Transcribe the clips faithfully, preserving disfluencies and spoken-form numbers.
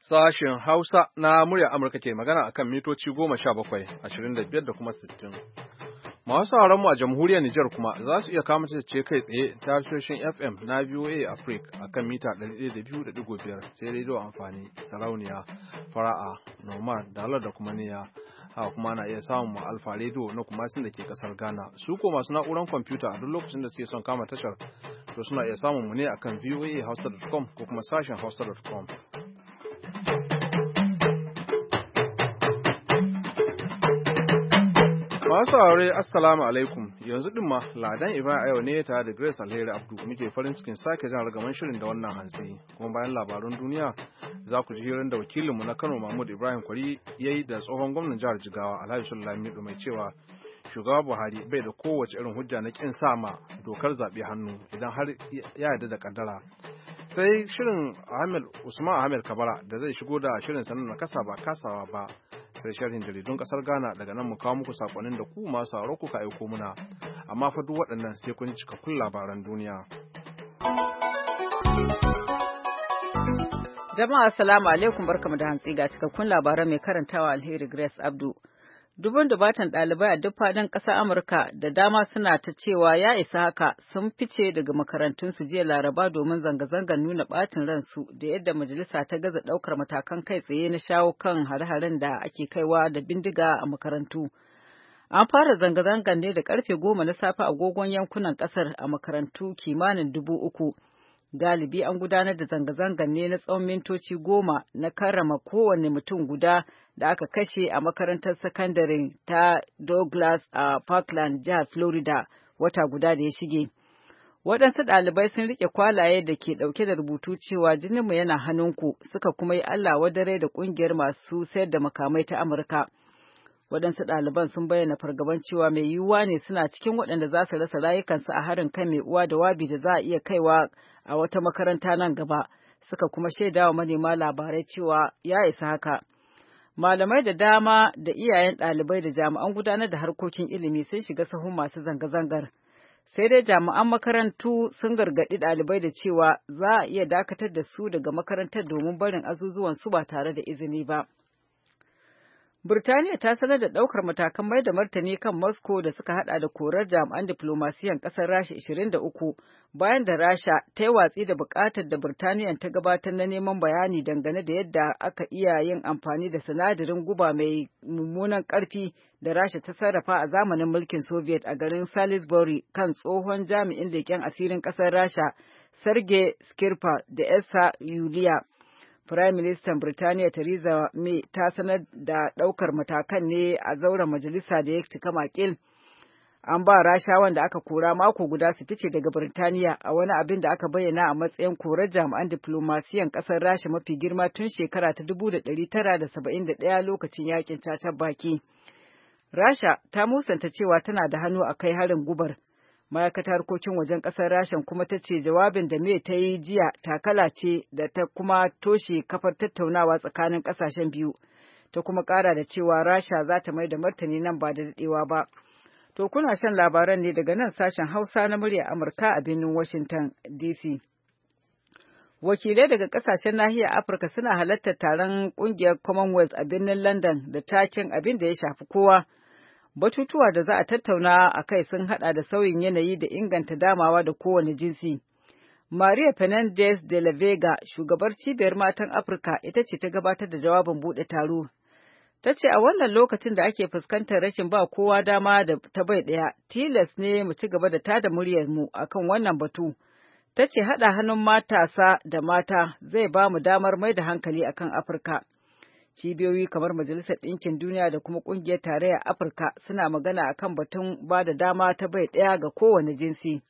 Sashen Hausa na murya Amurka ke magana akan mitoci goma sha bakwai, ashirin da biyar da kuma sittin. Masu mu a jamhuriyar Nijar kuma za su iya kama ce kai tsaye ta tashoshin F M na V O A Africa akan mita ɗari ɗaya da biyu da ɗigo biyar sai rediyo amfani, sarauniya, fara'a, noma, dalar da kuma niyya. Haka kuma na iya samun mu alfa rediyo na kuma sun da ke kasar Ghana. Su ko masu na'urar kwamfuta a duk lokacin da suke son kama tashar to suna iya samun mu ne akan V O A hausa dot com ko kuma sashen hausa dot com. Masu aure assalamu alaikum, yanzu din ma ladan Ibrahim Ayo ne tare da Grace Alheri Abdu muke farin cikin sake jan ragaman shirin da wannan hantsi, kuma bayan labarun duniya za ku ji hirar da wakilinmu na Kano Mahmud Ibrahim Kwari yayi da tsohon gwamnan jihar Jigawa Alhaji Sulaiman mai cewa shugaba Buhari bai da kowace irin hujja na kin sa ma dokar zaɓe hannu idan har ya yarda da kaddara. Sai shirin Ahmed Usman Ahmed Kabara da zai shigo da shirin sanin na kasa ba kasawa ba. Sai sharhin jaridun kasar Ghana daga nan mu kawo muku sakonnin da ku masu sauraro kuka aiko muna. Amma fa duk waɗannan sai kun ji cikakkun labaran duniya. Jama'a assalamu alaikum, barkamu da hantsi ga cikakkun labaran mai karantawa Alheri Grace Abdu. Dubun dubatan ɗalibai a duk faɗin ƙasar Amurka da dama suna ta cewa ya isa haka sun fice daga makarantunsu jiya Laraba domin zanga-zangar nuna ɓacin ransu da yadda majalisa ta gaza ɗaukar matakan kai tsaye na shawo kan hare-haren da ake kaiwa da bindiga a makarantu. An fara zanga-zangar ne da ƙarfe goma na safe agogon yankunan ƙasar a makarantu kimanin dubu uku. Galibi an gudanar da zanga-zangar ne na tsawon mintoci goma na karrama kowane mutum guda da aka kashe a makarantar sakandare ta Douglas a Parkland, jihar Florida, wata guda da ya shige. Waɗansu ɗalibai sun riƙe kwalaye da ke ɗauke da rubutu cewa jininmu yana hannunku, suka kuma yi Allah wadare da ƙungiyar masu sayar da makamai ta Amurka. Waɗansu ɗaliban sun bayyana fargaban cewa mai yiwuwa ne suna cikin waɗanda za su rasa rayukansu a harin kan mai uwa da wabi da za a iya kaiwa a wata makaranta nan gaba, suka kuma shaidawa manema labarai cewa ya isa haka. Malamai da dama da iyayen ɗalibai da jami'an gudanar da harkokin ilimi sun shiga sahun masu zanga-zangar. Sai dai jami'an makarantu sun gargaɗi ɗalibai da cewa za a iya dakatar da su daga makarantar domin barin azuzuwan su ba tare da izini ba. Burtaniya ta sanar da ɗaukar matakan mai da martani kan Moscow da suka hada da korar jami'an diflomasiyan ƙasar Rasha ashirin da uku bayan da Rasha ta yi watsi da buƙatar da Burtaniya ta gabatar na neman bayani dangane da yadda aka iya yin amfani da sinadarin guba mai mummunan ƙarfi da Rasha ta sarrafa a zamanin mulkin Soviet a garin Salisbury kan tsohon jami'in leƙen asirin ƙasar Rasha Sergei Skripal da Esa Yulia. Firayim Ministan Birtaniya Theresa May ta sanar da ɗaukar matakan ne a zauren majalisa da ya cika makil. An ba Rasha wanda aka kora mako guda su fice daga Birtaniya a wani abin da aka bayyana a matsayin korar jami'an diflomasiyan ƙasar Rasha mafi girma tun shekara ta dubu da ɗari tara da saba'in da ɗaya lokacin yakin cacar baki. Rasha ta musanta cewa tana da hannu a kai harin gubar. Ma'aikatar harkokin wajen ƙasar Rashan kuma ta ce jawabin da May ta yi jiya takala ce da ta kuma toshe kafar tattaunawa tsakanin ƙasashen biyu. Ta kuma ƙara da cewa Rasha za ta mai da martani nan ba da daɗewa ba. To kuna shan labaran ne daga nan sashen Hausa na murya Amurka a birnin Washington D C. Wakilai daga ƙasashen nahiyar Afirka suna halartar taron ƙungiyar Commonwealth a birnin London da taken abin da ya shafi kowa. Batutuwa da za a tattauna a kai sun haɗa da sauyin yanayi da inganta damawa da kowane jinsi. Maria Fernandez de la Vega, shugabar cibiyar matan Afirka, ita ce ta gabatar da jawabin buɗe taro. Ta ce a wannan lokacin da ake fuskantar rashin ba kowa dama da ta bai ɗaya, tilas ne mu ci gaba da tada muryarmu akan wannan batu. Ta ce haɗa hannun matasa da mata zai ba mu damar mai da hankali akan Afirka. Cibiyoyi kamar Majalisar Ɗinkin Duniya da kuma Ƙungiyar Tarayyar Afirka suna magana a kan batun ba da dama ta bai ɗaya ga kowane jinsi.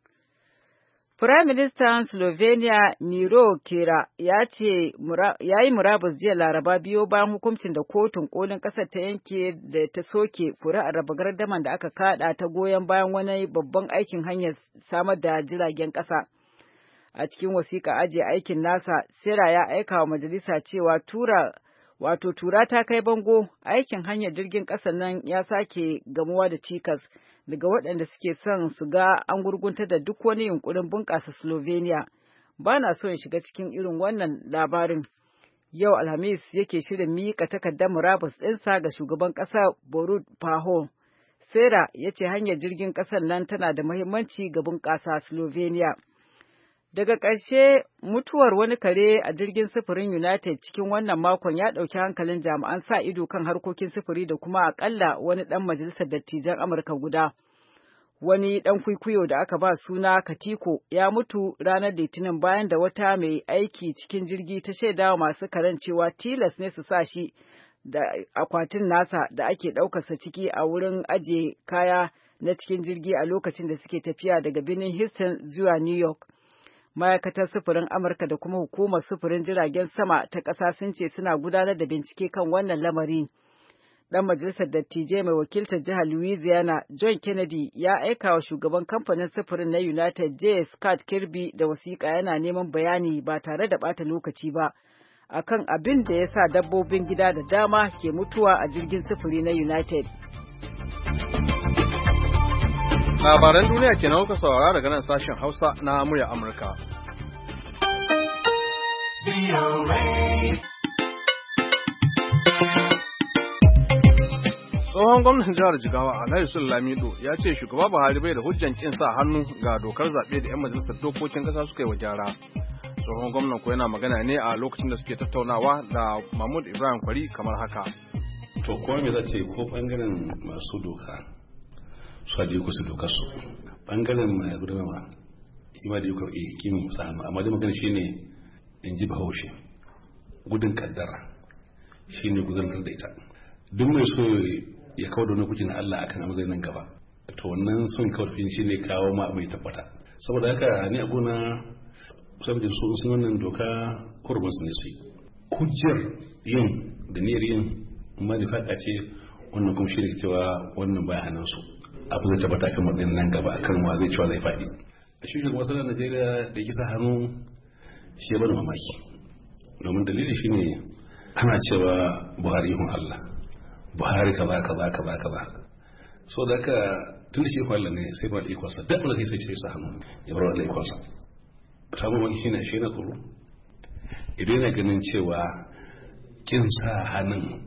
Firaministan Slovenia Miro Kera ya ce ya yi murabus jiya Laraba biyo bayan hukuncin da kotun kolin ƙasar ta yanke da ta soke kuri'ar raba gardaman da aka kaɗa ta goyon bayan wani babban aikin hanyar samar da jiragen ƙasa. A cikin wasiƙa ajiye aikin nasa, Sera ya aika wa majalisa cewa tura Wato tura ta kai bango, aikin hanyar jirgin ƙasa nan ya sake gamuwa da cikas daga waɗanda suke son su ga an gurgunta da duk wani yunkurin bunƙasa Slovenia. Ba na so in shiga cikin irin wannan labarin. yau Alhamis yake shirin miƙa takardar murabus ɗinsa ga shugaban ƙasa Borut Pahom. Sera ya ce hanyar jirgin ƙasar nan tana da muhimmanci ga bunƙasa Slovenia. Daga ƙarshe, mutuwar wani kare a jirgin sufurin United cikin wannan makon ya ɗauki hankalin jami'an sa ido kan harkokin sufuri da kuma aƙalla wani ɗan majalisar dattijan Amurka guda. Wani ɗan kwikwiyo da aka ba suna Katiko ya mutu ranar Litinin bayan da wata mai aiki cikin jirgi ta shaidawa masu karen cewa tilas ne su sa shi da akwatin nasa da ake ɗaukarsa ciki a wurin ajiye kaya na cikin jirgi a lokacin da suke tafiya daga birnin Houston zuwa New York. Ma'aikatar sufurin Amurka da kuma hukumar sufurin jiragen sama ta ƙasa sun ce suna gudanar da bincike kan wannan lamari. Ɗan majalisar dattijai mai wakiltar jihar Louisiana, John Kennedy, ya aika wa shugaban kamfanin sufurin na United J. Scott Kirby da wasiƙa yana neman bayani ba tare da ɓata lokaci ba akan abin da ya sa dabbobin gida da dama ke mutuwa a jirgin sufuri na United. Labaran duniya kenan kuka saurara daga nan sashen Hausa na murya Amurka. Tsohon gwamnan jihar Jigawa Alhaji Sule Lamido ya ce shugaba Buhari bai da hujjan kin sa hannu ga dokar zaɓe da 'yan majalisar dokokin ƙasa suka yi wa gyara. Tsohon gwamnan ko yana magana ne a lokacin da suke tattaunawa da Mahmud Ibrahim Kwari kamar haka. To kuma me za ce ko bangaren masu doka su haɗe kusa dokar su bangaren mai gudanarwa ima da yi kawai kimin musamman amma da magana shine in ji bahaushe gudun kaddara shine gudanar da ita duk mai so ya kawo da wani kuci na Allah akan amazarin nan gaba to wannan son kawo da shine kawo ma mai tabbata saboda haka ni a gona saboda su sun wannan doka kurban su ne su hujjar yin da niyyar yin amma da faka ce wannan kuma shi ne cewa wannan baya hannun su abu zai tabbata kan matsayin nan gaba akan wa zai cewa zai faɗi a shi shugaban wasu Najeriya da kisa hannu shi ya bada mamaki domin dalili shi ne ana cewa Buhari ihun Allah Buhari kaza kaza kaza kaza so da ka tun da shi ihun Allah ne sai ba da ikonsa duk da kai sai ce sa hannu ya bar Allah ikonsa samun wani shi ne shi na tsoro idan yana ganin cewa kin sa hannun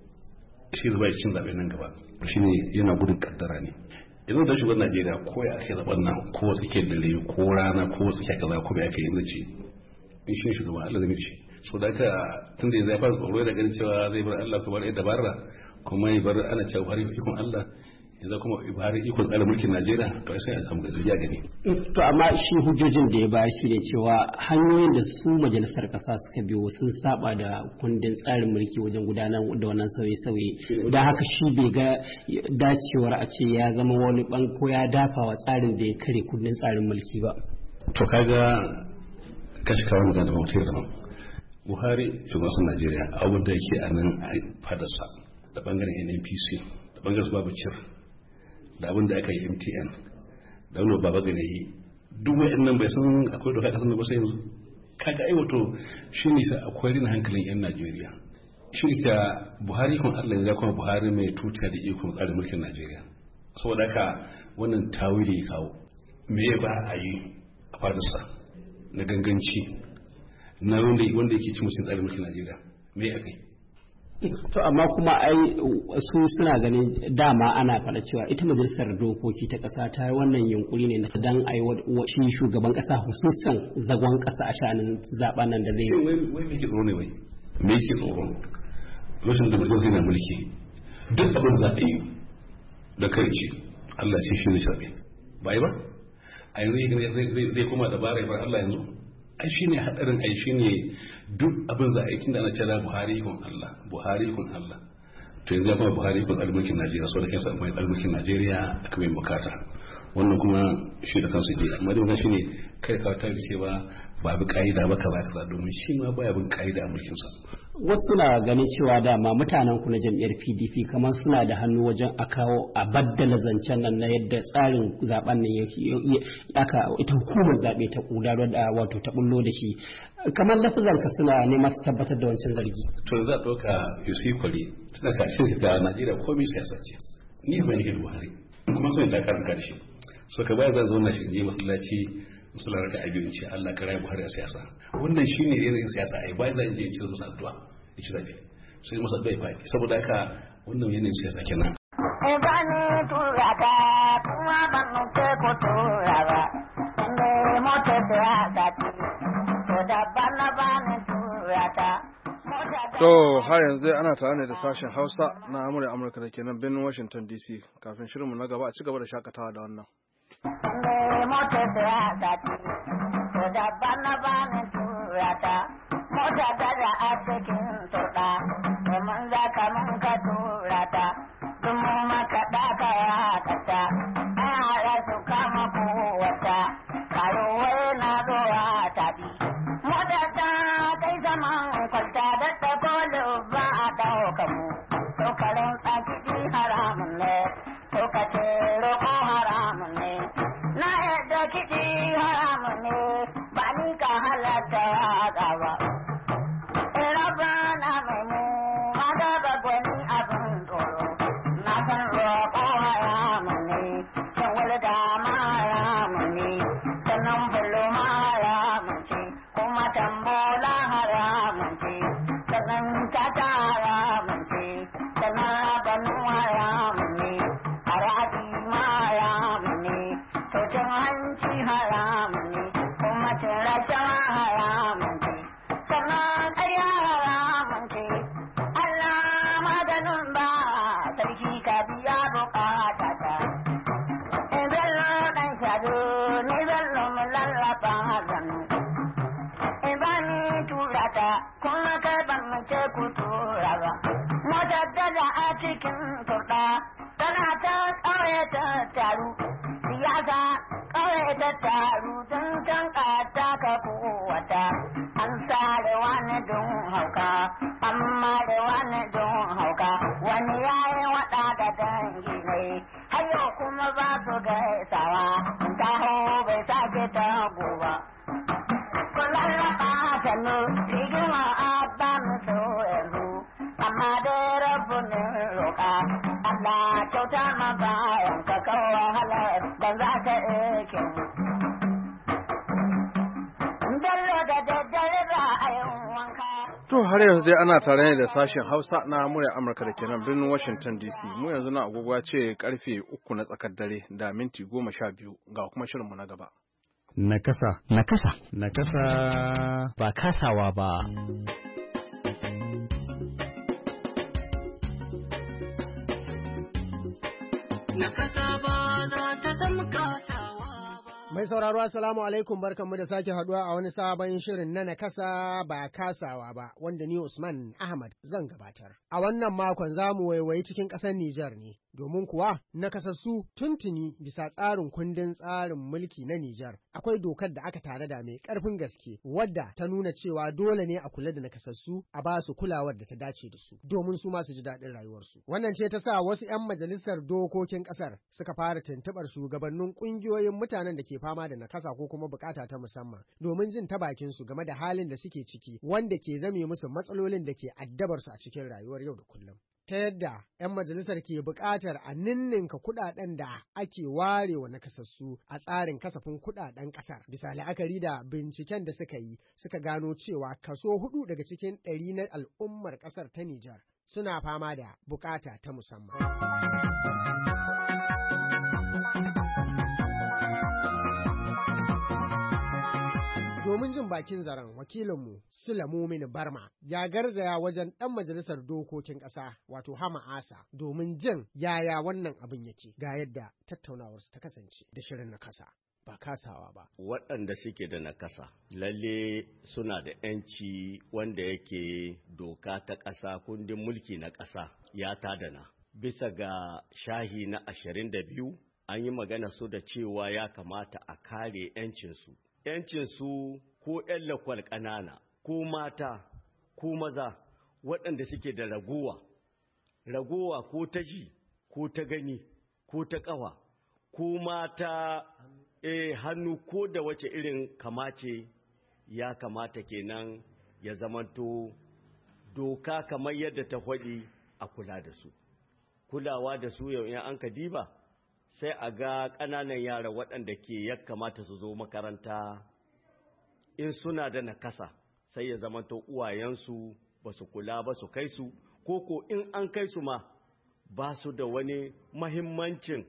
shi da bai cin zaɓe nan gaba shi ne yana gudun kaddara ne idan da shugaban Najeriya ko ya ake zaɓen nan ko suke dare ko rana ko suke kaza ko ya ake yanzu ce in shi shugaban Allah zai mishi so da ka tun da ya fara tsoro da ganin cewa zai bar Allah kuma da dabara kuma ya bar ana cewa har ikon Allah yanzu kuma har ikon tsarin mulkin Najeriya to sai a samu gaskiya gani to amma shi hujjojin da ya bayar shi ne cewa hanyoyin da su majalisar kasa suka biyo sun saba da kundin tsarin mulki wajen gudanar da wannan sauye-sauye da haka shi bai ga dacewar a ce ya zama wani banko ya dafa wa tsarin da ya kare kundin tsarin mulki ba to kaga kashi kawo magana da mutum da nan Buhari shugaban Najeriya abin da yake a nan a fadarsa da bangaren N N P C da bangaren babu cir da abin da aka yi M T N da wani baba gane yi duk wa'annan bai san akwai doka kasan da ba sai yanzu kaga ai wato shi ne sa akwai rin hankalin yan Najeriya shi ne ta Buhari kun Allah ya kuma Buhari mai tuta da ikon tsarin mulkin Najeriya saboda haka wannan tawili ya kawo me ba a yi a fadarsa na ganganci na wanda wanda yake ci musun tsarin mulkin Najeriya me ya kai to amma kuma ai su suna ganin dama ana faɗa cewa ita majalisar dokoki ta ƙasa ta wannan yunkuri ne na dan ai shi shugaban ƙasa hususan zagon ƙasa a shanin zaben nan da zai wai wai me ke tsoro ne wai me yake tsoro lokacin da majalisar yana mulki duk abin za a yi da kai ce Allah ce shi zai shafe ba yi ba a yanzu zai koma dabara ya bar Allah yanzu ai shi ne haɗarin ai shi ne duk abin za a yi tunda ana cewa Buhari kun Allah Buhari kun Allah to yanzu ya kuma Buhari kun almulkin Najeriya so da kansa mai almulkin Najeriya aka mai bukata wannan kuma shi da kansa ke amma dai shi ne kai ka ta ce ba ba bi kaida ba kaza kaza domin shi ma baya bin kaida a mulkin sa wasu na ganin cewa dama mutanen ku na jam'iyyar P D P kamar suna da hannu wajen a kawo a baddala zancen nan na yadda tsarin zaben nan yake aka ita hukumar zabe ta kudarar da wato ta bullo da shi kamar lafazan ka suna neman su tabbatar da wancan zargi to za dauka Yusuf Kwari tana ka shi ga Najeriya komai siyasa ce ni ba nake da Buhari kuma sai ta karanta da shi so ka bayar zan zo na shi je masallaci musulun raka abi in ce Allah ka rayu Buhari a siyasa wannan shine irin siyasa ai ba zan je cire musu addu'a ya ci zabe sai musu addu'a fa saboda haka wannan yana siyasa kenan e ba ni tura ta kuma ban ke ko tura ba ne mota siyasa to da bana ba ni tura ta. To har yanzu ana tare ne da sashen Hausa na Amurka Amurka da ke nan birnin Washington D C. Kafin shirinmu na gaba a ci gaba da shakatawa da wannan. Mota siyasa ce, to da bana bani turata, mota ta da a cikin turɗa, domin za ka mun ka turata, dun mu maka ɗaka ya kata, an haɗa su kama kowata, karuwai na zuwa tabi. Mota ta kai zaman kwalta da tsakolo ba a ɗauka mu, tokarin tsaki haramun ne, tokace roƙo haramun ne. Na yadda kiɗi haramun ne ba ni ka halatta waƙa ba. Raba na mai mu ma daga gwani abin tsoro. Na san roƙo haramun ne, shan wulga ma haramun ne, sannan bulo ma haramun ce, kuma tambola haramun ce, sannan tata haramun ce, sannan rabanu haramun ne, haraji ma haramun ne. Cin hanci haramun ne, kuma cin rashawa haramun ce, sannan ƙarya haramun ce, Allah maganin ba sarki ka biya bukata ta. In bello ɗan shaɗo, ni bello mu lallaba hannu. In ba ni tura ta, kuma kai ban mu ce ku tura ba. Motar da a cikin turɗa, tana ta ƙauye ta taru. Siyasa kawai ta taru don can ƙata ka kowata, an sare wani don hauka, amma da wani don hauka, wani ya yi waɗa da dangi ne, hayo kuma ba su gaisawa, taho bai sake ta goba. Kullum laɓa sannu, rigima a ba mu so yanzu, amma dai rabu ne roƙa, Allah kyauta ma bayan ka kawo wahala da za ka eke mu. Bello da daddare ba a yin wanka. To har yanzu dai ana tare ne da sashen Hausa na murya Amurka da ke nan birnin Washington D C. Mu yanzu na agogo ce karfe uku na tsakar dare da minti goma sha biyu ga kuma shirinmu na gaba. Nakasa. Nakasa. Nakasa. Ba kasawa ba. Mai sauraro assalamu alaikum barkanmu da sake haduwa a wani sabon shirin na nakasa ba kasawa ba wanda ni Usman Ahmad zan gabatar. A wannan makon za mu waiwayi cikin ƙasar Nijar ne, domin kuwa nakasassu tuntuni bisa tsarin kundin tsarin mulki na Nijar. Akwai dokar da aka tanada mai ƙarfin gaske wadda ta nuna cewa dole ne a kula da nakasassu a ba su kulawar da ta dace da su domin su ma su ji daɗin rayuwarsu. Wannan ce ta sa wasu 'yan majalisar dokokin ƙasar suka fara tuntuɓar shugabannin ƙungiyoyin mutanen da ke fama da nakasa ko kuma bukata ta musamman domin jin ta bakin su game da halin da suke ciki wanda ke zame musu matsalolin da ke addabar su a cikin rayuwar yau da kullum. Ta yadda 'yan majalisar ke buƙatar a ninninka kuɗaɗen da ake ware wa nakasassu a tsarin kasafin kuɗaɗen ƙasar. Bisa la'akari da binciken da suka yi suka gano cewa kaso hudu daga cikin ɗari na al'ummar ƙasar ta Nijar suna fama da buƙata ta musamman. Domin jin bakin zaren wakilinmu Sula Mumini Barma ya garzaya wajen ɗan majalisar dokokin ƙasa wato Hama Asa domin jin yaya wannan abin yake ga yadda tattaunawarsu ta kasance da shirin na kasa ba kasawa ba. Waɗanda suke da nakasa lalle suna da ‘yanci wanda yake doka ta ƙasa kundin mulki na ƙasa ya tadana. Bisa ga shahi na ashirin da biyu an yi magana su da cewa ya kamata a kare ‘yancinsu. ‘Yancinsu ko ‘yan lakwal ƙanana, ko mata, ko maza, waɗanda suke da ragowa, ragowa ko ta ji, ko ta gani, ko ta ƙawa, ko mata e, hannu ko da wace irin kamace ya kamata kenan ya zamanto doka kamar yadda ta faɗi a kula da su. Kulawa da su yau in an ka diba sai a ga ƙananan yara waɗanda ke ya kamata su zo makaranta in suna da nakasa sai ya zamanto uwayensu ba su kula ba su kai su koko in an kai su ma ba su da wani mahimmancin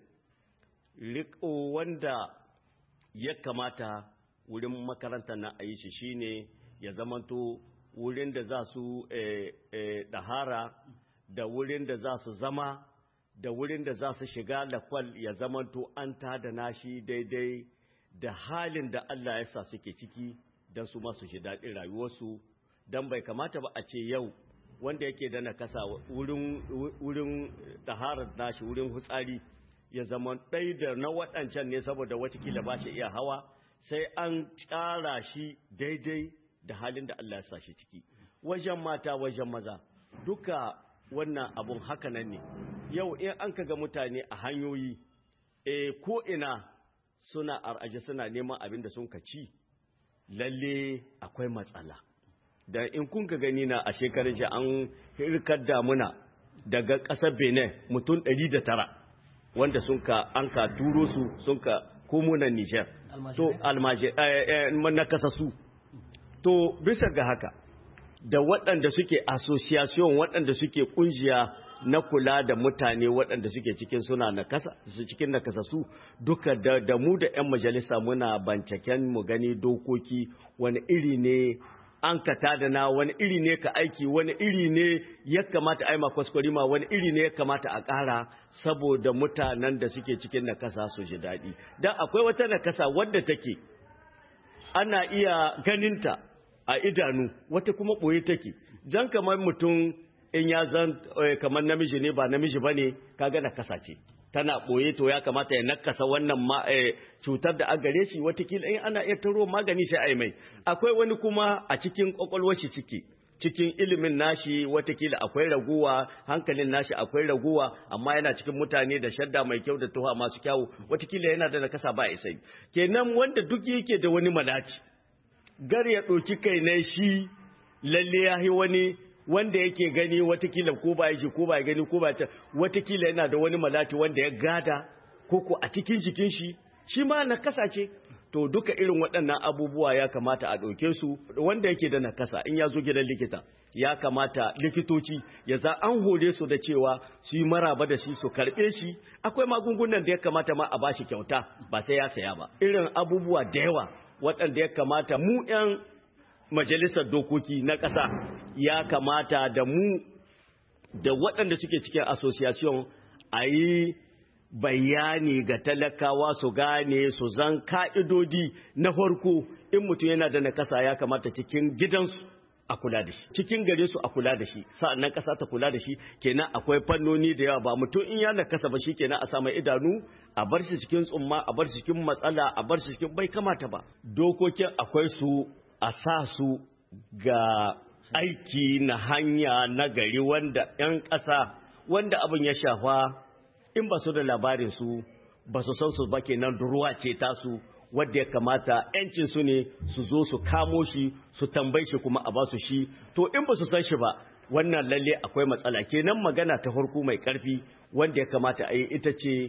riƙo wanda ya kamata wurin makaranta na a yi shi shine ya zamanto wurin da za su ɗahara da wurin da za su zama da wurin da za su shiga lakwal ya zamanto an tada nashi daidai da halin da Allah ya sa suke ciki don su masu shi daɗin rayuwarsu don bai kamata ba a ce yau wanda yake da nakasa wurin ɗaharar nashi wurin hutsari ya zama ɗai da na waɗancan ne saboda watakila ba shi iya hawa sai an tsara shi daidai da halin da Allah ya sa shi ciki wajen mata wajen maza duka wannan abun haka nan ne yau in an kaga mutane a hanyoyi e ko ina suna ar'aje suna neman abin da sun ka ci lalle akwai matsala da in kun ka gani na a shekarar shi an hirkar damuna daga ƙasar Benin mutum ɗari da tara wanda sun ka an ka turo su sun ka komo na Niger to almaje na kasa su to bisa ga haka da waɗanda suke association waɗanda suke kungiya na kula da mutane waɗanda suke cikin suna nakasa su cikin nakasassu duka da, da mu da 'yan majalisa muna bancaken mu gani dokoki wani iri ne an ka tada na wani iri ne ka aiki wani iri ne ya kamata a yi makwaskwari wani iri ne ya kamata a ƙara saboda mutanen da suke cikin nakasa su ji daɗi don akwai wata nakasa wadda take ana iya ganinta a idanu wata kuma ɓoye take jan kamar mutum in ya zan kamar namiji ne ba namiji ba ne kaga nakasa ce tana ɓoye to ya kamata ya nakasa wannan cutar da a gare shi watakila in ana iya taro magani sai a yi mai akwai wani kuma a cikin ƙwaƙwalwar shi ciki cikin ilimin nashi watakila akwai raguwa hankalin nashi akwai raguwa amma yana cikin mutane da shadda mai kyau da tuha masu kyawu watakila yana da nakasa ba isai kenan wanda duk yake da wani malaci gar ya ɗauki kai na shi lalle ya yi wani wanda yake gani watakila ko ba shi ko ba gani ko ba ta watakila yana da wani malati wanda ya gada ko ko a cikin jikin shi shi ma nakasa ce to duka irin waɗannan abubuwa ya kamata a ɗauke su wanda yake da nakasa in ya zo gidan likita ya kamata likitoci ya za an hore su da cewa su yi maraba da shi su karɓe shi akwai magungunan da ya kamata ma a bashi kyauta ba sai ya saya ba irin abubuwa da yawa waɗanda ya kamata mu 'yan majalisar dokoki na ƙasa ya kamata da mu da waɗanda suke cikin association a yi bayani ga talakawa su gane su zan ka'idodi na farko in mutum yana da nakasa ya kamata cikin gidansu a kula da shi cikin gare su a kula da shi sa'annan ƙasa ta kula da shi kenan akwai fannoni da yawa ba mutum in ya nakasa ba shi kenan a samu idanu a bar shi cikin tsumma a bar shi cikin matsala a bar shi cikin bai kamata ba dokokin akwai su a sa su ga aiki na hanya na gari wanda 'yan ƙasa wanda abin ya shafa in ba su da labarin su ba su san su ba kenan ruwa ce tasu wadda ya kamata 'yancin su ne su zo su kamo shi su tambayi shi kuma a ba su shi to in ba su san shi ba wannan lalle akwai matsala kenan magana ta farko mai karfi wanda ya kamata a yi ita ce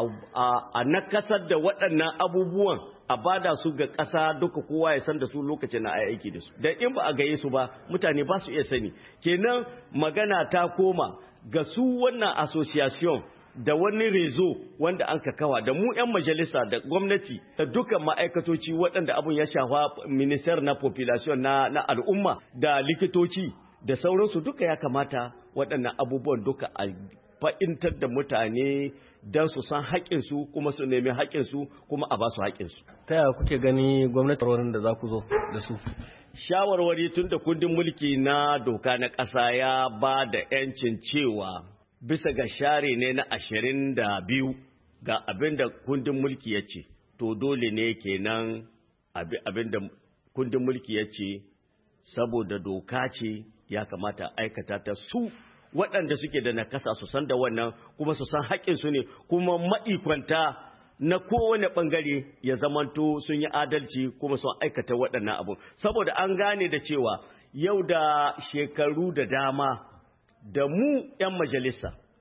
a nakasar da waɗannan abubuwan a bada su ga ƙasa duka kowa ya san da su lokacin na aiki da su da in ba a gaye su ba mutane ba su iya sani kenan magana ta koma ga su wannan association da wani rezo wanda an ka kawa da mu 'yan majalisa da gwamnati da dukkan ma'aikatoci waɗanda abun ya shafa minister na population na, na al'umma da likitoci da sauransu duka ya kamata waɗannan abubuwan duka a fa'intar da mutane don su san haƙƙinsu kuma su nemi haƙƙinsu kuma a ba su haƙƙinsu. Ta yaya kuke gani gwamnati wurin da za ku zo da su? Shawarwari tun da kundin mulki na doka na ƙasa ya ba da 'yancin cewa bisa ga share ne na ashirin da biyu ga abin da kundin mulki ya ce, to dole ne kenan abin da kundin mulki ya ce saboda doka ce ya kamata aikata ta su waɗanda suke da nakasa su san da wannan kuma su san haƙƙinsu ne kuma ma'ikwanta na kowane ɓangare ya zamanto sun yi adalci kuma sun aikata waɗannan abu saboda an gane da cewa yau da shekaru da dama da mu 'yan majalisa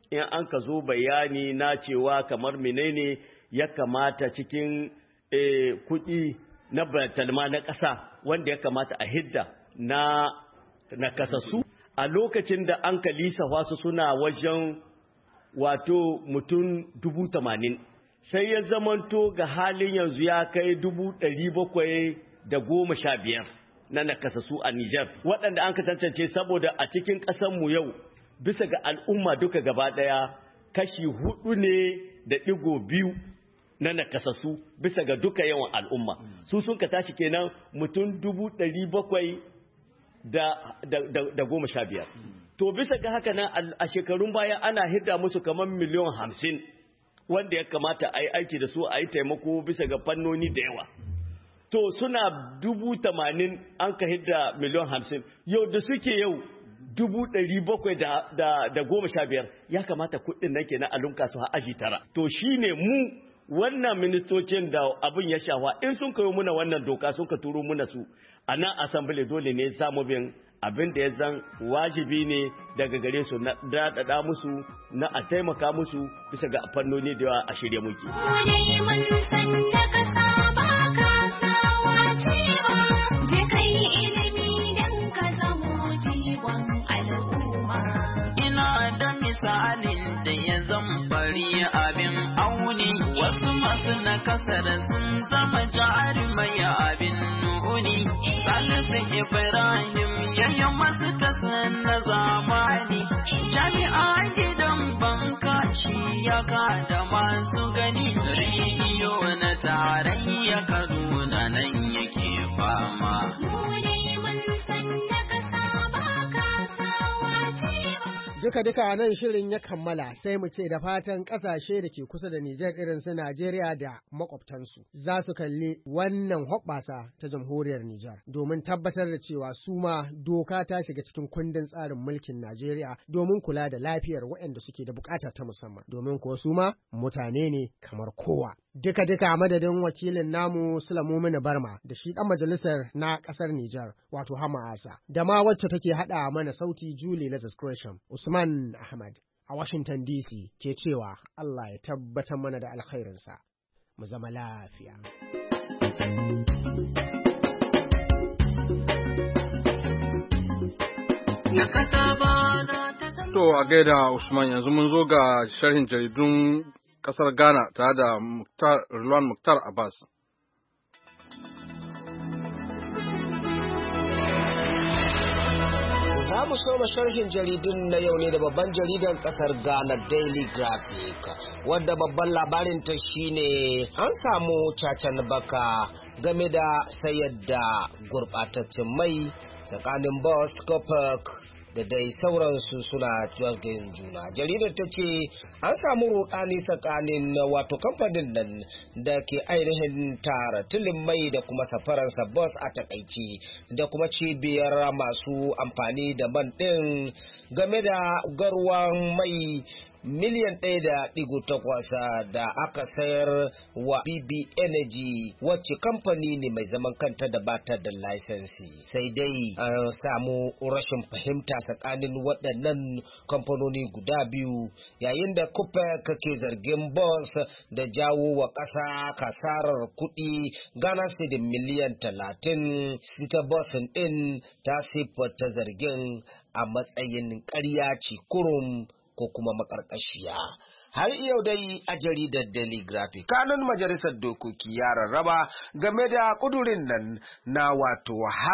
in an ka zo bayani na cewa kamar menene ya kamata cikin eh, kuɗi na batalma na ƙasa wanda ya kamata a hidda na na kasasu a lokacin da an ka lisafa su suna wajen wato mutum dubu tamanin sai ya zamanto ga halin yanzu ya kai dubu ɗari bakwai da goma sha biyar na nakasassu a Nijar waɗanda an ka tantance saboda a cikin ƙasanmu yau bisa ga al'umma duka gaba ɗaya kashi hudu ne da ɗigo biyu na nakasassu bisa ga duka yawan al'umma su sun ka tashi kenan mutum dubu ɗari bakwai da, da, da, da goma sha biyar to bisa ga haka nan a shekarun baya ana hidda musu kamar miliyan hamsin wanda ya kamata a yi aiki da su a yi taimako bisa ga fannoni da yawa to suna dubu tamanin an ka hidda miliyan hamsin yau da suke yau dubu ɗari bakwai da, da, da goma sha biyar ya kamata kuɗin nan kenan a lunka su aji tara to shine mu wannan ministocin da abin ya shafa in sun kawo muna wannan doka sun ka turo muna su a nan asambile dole ne samu bin abin da ya zan wajibi ne daga gare su na daɗaɗa musu na a taimaka musu bisa ga fannoni da yawa a shirye muke. Ina da misalin da ya bari abin auni wasu masu na kasar sun zama jarumai abin nuni salisu ibrahim yayin masu tasa na zamani jami'a gidan banka shi ya da masu gani rediyo na tarayya kaduna nan yake fama. Duka-duka nan shirin ya kammala sai mu ce da fatan ƙasashe da ke kusa da Nijar irin su Najeriya da makwabtansu za su kalli wannan hoɓɓasa ta jamhuriyar Nijar domin tabbatar da cewa su ma doka ta shiga cikin kundin tsarin mulkin Najeriya domin kula da lafiyar waɗanda suke da bukata ta musamman domin kuwa su ma mutane ne kamar kowa. Duka-duka madadin wakilin namu Sulamu Mini Barma da shi ɗan majalisar na ƙasar Nijar wato Hama Asa da ma wacce take haɗa mana sauti Julie Lazarus Gresham Usman Ahmad a Washington D C ke cewa Allah ya tabbatar mana da alkhairinsa mu zama lafiya. To a gaida Usman yanzu mun zo ga sharhin jaridun kasar Ghana tare da Muktar Rilwan Muktar Abbas. Za mu soma sharhin jaridun na yau ne da babban jaridan kasar Ghana Daily Graphic wadda babban labarin ta shine an samu cacan baka game da sayar da gurbataccen mai tsakanin Boss Copac da dai sauransu suna jirgin juna. Jaridar ta ce an samu rudani tsakanin wato kamfanin nan da ke ainihin tara tilin mai da kuma safaransa Boss a takaici da kuma cibiyar masu amfani da man ɗin game da garwan mai miliyan ɗaya da ɗigo takwas da aka sayar wa B B Energy wacce kamfani ne mai zaman kanta da bata da laisensi. Sai dai an samu rashin fahimta tsakanin waɗannan kamfanoni guda biyu yayin da Copec ke zargin Boss da jawo wa ƙasa kasarar kuɗi Ghana cedi miliyan talatin. Sita Boss ɗin ta siffata zargin a matsayin ƙarya ce kurum ko kuma makarkashiya. Har yau dai a jaridar Daily Graphic kanun majalisar dokoki ya rarraba game da kudurin nan na wato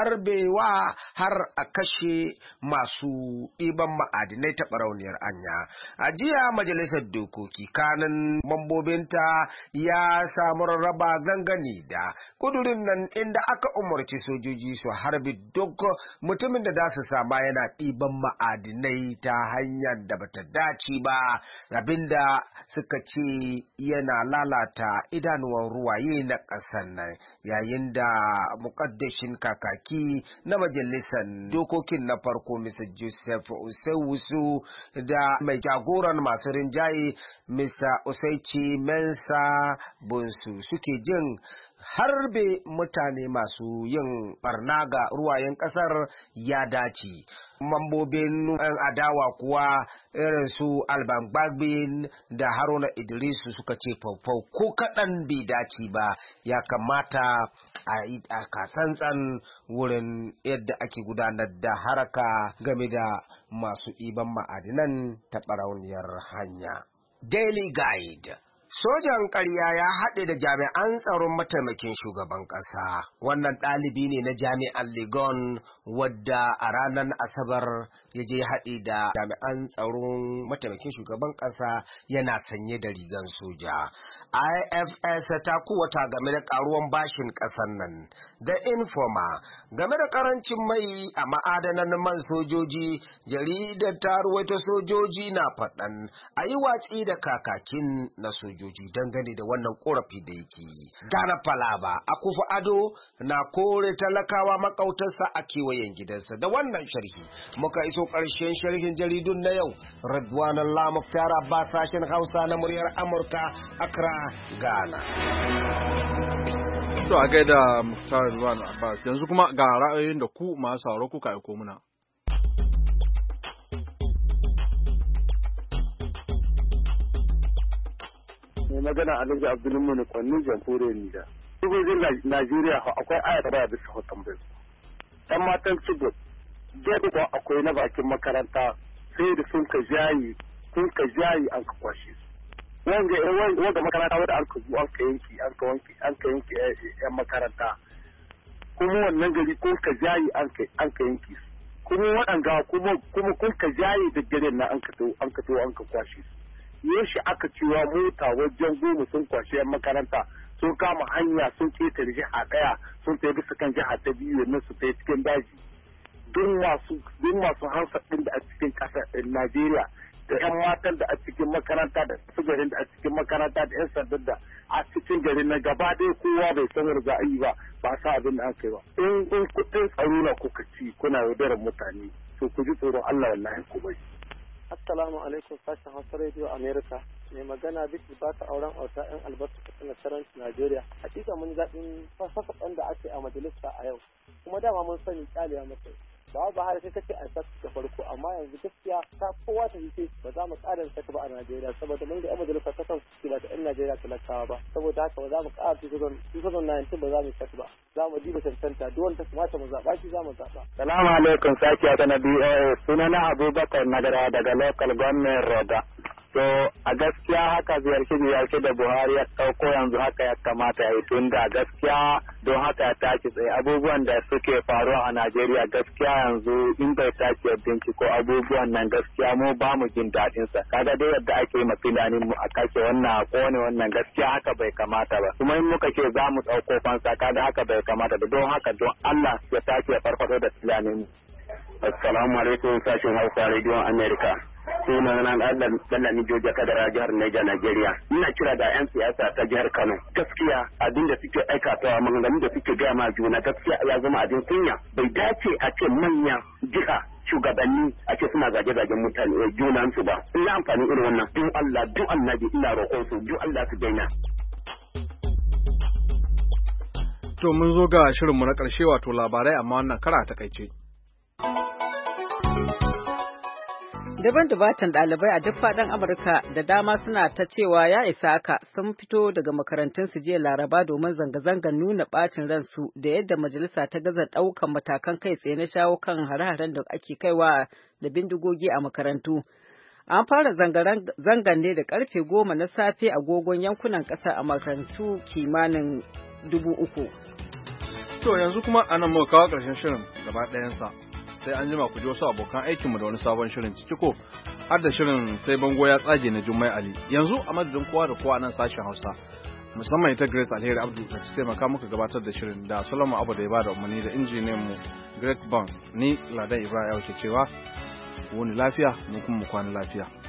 harbewa har a kashe masu ɗiban ma'adinai ta barauniyar anya. A jiya majalisar dokoki kanun mambobinta ya samu rarraba gangane da kudurin nan inda aka umarci sojoji su harbi duk mutumin da za su sama yana ɗiban ma'adinai ta hanyar da bata dace ba abinda suka ce yana lalata idanuwan ruwaye na ƙasar nan yayin da muƙaddashin kakaki na majalisar dokokin na farko Mister Joseph Osewusu da mai jagoran masu rinjaye Mister Oseici Mensa Bunsu suke jin harbe mutane masu yin barna ga ruwayen kasar ya dace. Mambobin yan adawa kuwa irin su Alban Bagbin da Haruna Idrisu suka ce faufau ko kaɗan bai dace ba, ya kamata a yi tsantsan wurin yadda ake gudanar da haraka game da masu ɗiban ma'adinan ta ɓarauniyar hanya. Daily Guide. Sojan ƙarya ya haɗe da jami'an tsaron mataimakin shugaban ƙasa. Wannan ɗalibi ne na jami'an Legon wadda a ranar Asabar ya je haɗe da jami'an tsaron mataimakin shugaban ƙasa yana sanye da rigan soja. I F S ta kuwata game da ƙaruwan bashin ƙasar nan. The Informer game da ƙarancin mai a ma'adanan man sojoji, jaridar ta ruwaito sojoji na faɗan a yi watsi da kakakin na sojoji. Dangane da wannan korafi da yake yi. Dana Falaba Akufo-Addo na kore talakawa makautarsa a kewayen gidansa. Da wannan sharhi muka iso ƙarshen sharhin jaridun na yau. Radwan Allah Muktar Abbas, sashen Hausa na muryar Amurka, Accra, Ghana. To a gaida Muktar Radwan Abbas, yanzu kuma ga ra'ayoyin da ku masu sauraro kuka aiko muna. mai magana Alhaji Abdulmumin Kwanni jamhuriyar Nijar. Sojojin Najeriya akwai ayata baya bisa hoton bai. Ɗan matan Chibok, jami'a akwai na bakin makaranta sai da sun ka jayi, sun ka jayi an ka kwashe su. Wanga wanga makaranta wanda an ka zo an ka yanki, an ka wanki, an ka yanki ƴan makaranta. Kuma wannan gari kun ka jayi an ka an ka yanki su. Kuma waɗanga kuma kuma kun ka jayi da garin na an ka to an ka to an ka kwashe su. Yaushe aka cewa mota wajen goma sun kwashe yan makaranta sun kama hanya sun ketare jiha daya sun tafi bisa kan jiha ta biyu yanzu su tafi cikin daji. Duk masu duk masu hansa din da a cikin kasar Najeriya da yan matan da a cikin makaranta da su garin da a cikin makaranta da yan sandan da a cikin garin na gaba dai kowa bai san wani za a yi ba ba sa abin da aka yi ba. In kun kuɗin tsaro na kuka ci kuna yaudarar mutane to ku ji tsoron Allah wallahi ku bai. Assalamu alaikum sashen Hausa Radio America. Mai magana Biki ba ta auren auta yan albarka ta nasarar Najeriya. Hakika mun zaɓin fasafaɗan da ake a majalisa a yau. Kuma dama mun sani kyalewa masa. Ba ba har sai kace a saka da farko amma yanzu gaskiya ta kowa ta ce ba za mu ƙara saka ba a Najeriya saboda mun ga yan majalisa ta kan su ba ta yan Najeriya talakawa ba. Saboda haka ba za mu ƙara two thousand nineteen ba za mu saka ba. Za mu diba tantanta duk wanda kamata mu zaɓa shi za mu zaɓa. Salamu alaikum sakiya ta na B O A sunana Abubakar Nagara daga local government Roda. So a gaskiya haka ziyarci ziyarci da Buhari ya ɗauko yanzu haka ya kamata ya yi tun da gaskiya don haka ya tashi tsaye abubuwan da suke faruwa a Najeriya gaskiya yanzu in bai tashi ya binciko abubuwan nan gaskiya mu ba mu jin daɗin sa kaga dai yadda ake yi mafilanin mu a kashe wannan a kone wannan gaskiya haka bai kamata ba kuma in muka ce za mu ɗauko fansa kaga haka bai kamata ba don haka don Allah ya tashi ya farfaɗo da filanin mu. Assalamu alaikum sashen Hausa Radio America. Suna na Dallami Joja Kadara jihar Niger Nigeria. Ina kira da 'yan siyasa ta jihar Kano. Gaskiya abin da suke aikatawa maganganun da suke gaya ma juna gaskiya ya zama abin kunya. Bai dace a ce manyan jiha shugabanni a ce suna zage-zagen mutane junansu ba. Ina amfani irin wannan. Duk Allah, duk annabi ina roƙon su, duk Allah su daina. To mun zo ga shirinmu na ƙarshe wato labarai amma wannan kara ta kaice. Daban dubatan ɗalibai a duk faɗin Amurka da dama suna ta cewa ya isa haka sun fito daga makarantunsu jiya Laraba domin zanga-zangar nuna ɓacin ransu da yadda majalisa ta gaza ɗaukan matakan kai tsaye na shawo kan hare-haren da ake kaiwa da bindigogi a makarantu. An fara zangan ne da ƙarfe goma na safe agogon yankunan ƙasa a makarantu kimanin dubu uku. To yanzu kuma anan muka kawo ƙarshen shirin gaba ɗayansa. Sai an jima ku ji wasu abokan aikinmu da wani sabon shirin ciki ko har da shirin sai bango ya tsage na Jummai Ali. Yanzu a madadin kowa da kowa nan sashen Hausa musamman ita Grace Alheri Abdu da ta taimaka muka gabatar da shirin da Solomon Abu da ya bada umarni da injiniyan mu Greg Bond ni Ladan Ibrahim ke cewa ku wuni lafiya mu kuma mu kwana lafiya.